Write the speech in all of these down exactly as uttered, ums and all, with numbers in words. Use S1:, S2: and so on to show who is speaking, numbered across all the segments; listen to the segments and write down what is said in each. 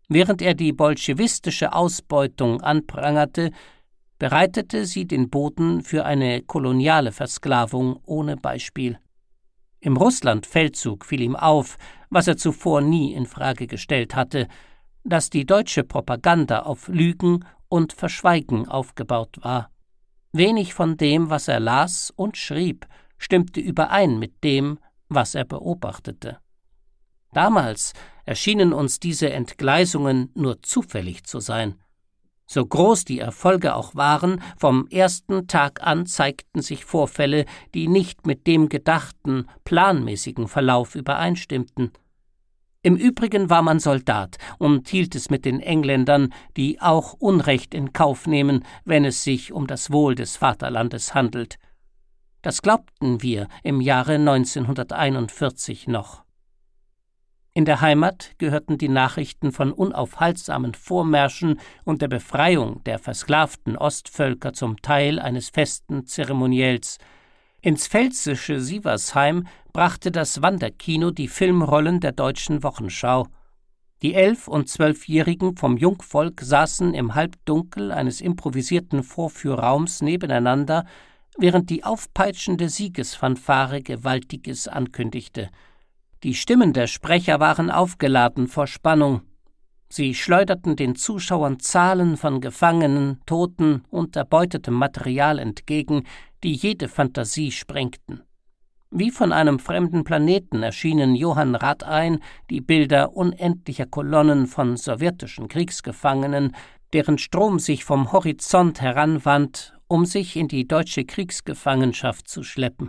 S1: Während er die bolschewistische Ausbeutung anprangerte, bereitete sie den Boden für eine koloniale Versklavung ohne Beispiel. Im Russlandfeldzug fiel ihm auf, was er zuvor nie in Frage gestellt hatte, dass die deutsche Propaganda auf Lügen und Verschweigen aufgebaut war. Wenig von dem, was er las und schrieb, stimmte überein mit dem, was er beobachtete. Damals erschienen uns diese Entgleisungen nur zufällig zu sein. So groß die Erfolge auch waren, vom ersten Tag an zeigten sich Vorfälle, die nicht mit dem gedachten, planmäßigen Verlauf übereinstimmten. Im Übrigen war man Soldat und hielt es mit den Engländern, die auch Unrecht in Kauf nehmen, wenn es sich um das Wohl des Vaterlandes handelt. Das glaubten wir im Jahre neunzehnhunderteinundvierzig noch. In der Heimat gehörten die Nachrichten von unaufhaltsamen Vormärschen und der Befreiung der versklavten Ostvölker zum Teil eines festen Zeremoniells. Ins pfälzische Sieversheim brachte das Wanderkino die Filmrollen der deutschen Wochenschau. Die Elf- und Zwölfjährigen vom Jungvolk saßen im Halbdunkel eines improvisierten Vorführraums nebeneinander, während die aufpeitschende Siegesfanfare Gewaltiges ankündigte. Die Stimmen der Sprecher waren aufgeladen vor Spannung. Sie schleuderten den Zuschauern Zahlen von Gefangenen, Toten und erbeutetem Material entgegen, die jede Fantasie sprengten. Wie von einem fremden Planeten erschienen Johann Rathein die Bilder unendlicher Kolonnen von sowjetischen Kriegsgefangenen, deren Strom sich vom Horizont heranwand, um sich in die deutsche Kriegsgefangenschaft zu schleppen.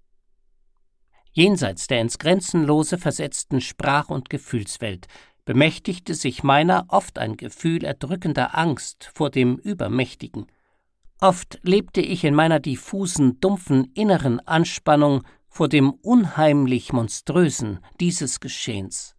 S1: Jenseits der ins Grenzenlose versetzten Sprach- und Gefühlswelt bemächtigte sich meiner oft ein Gefühl erdrückender Angst vor dem Übermächtigen. Oft lebte ich in meiner diffusen, dumpfen inneren Anspannung vor dem unheimlich Monströsen dieses Geschehens.